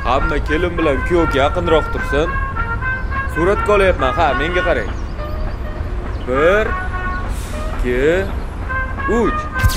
Hamma kelin bilan kuyovga yaqinroq tursin. Suratga olyapman, ha, menga qarang. 1 2 3.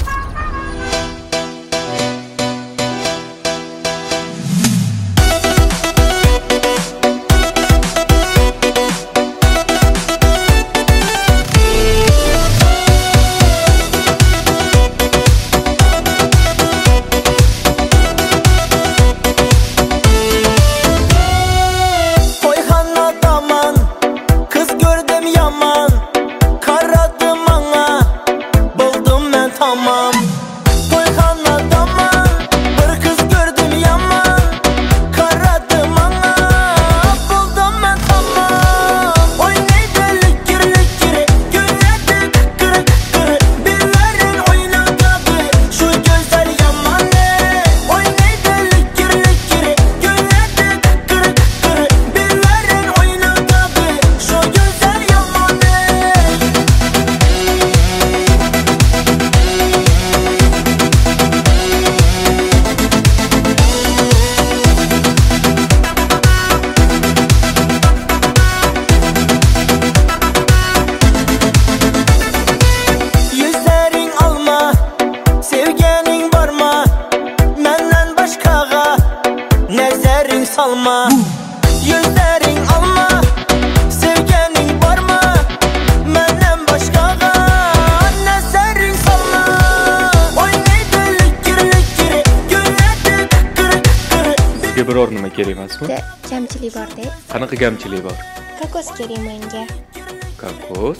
Salma, yüzlerin alma, sevgenin var mı? Menden başkaga nezerin salma. Oynaydı likir, gülledi kır. Sizga biror nima kerak emasmi? Kamchilik bor-da. Qanaqa kamchilik bor? Kokos kerak menga. Kokos?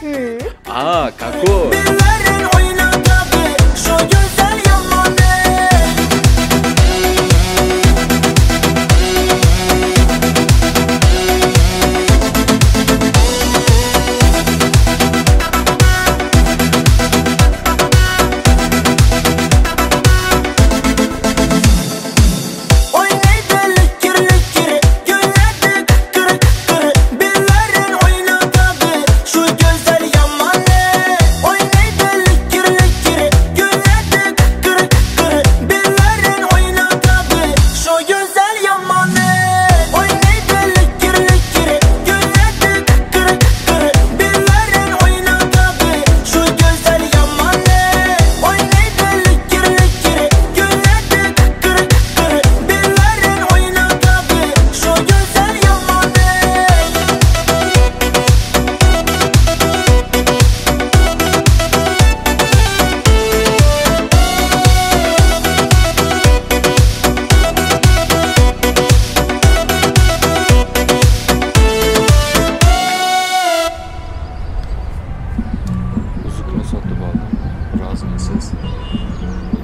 Kokos. Billerin oynadı şu güzel yamanı. Sotib oldim. Rozimisiz?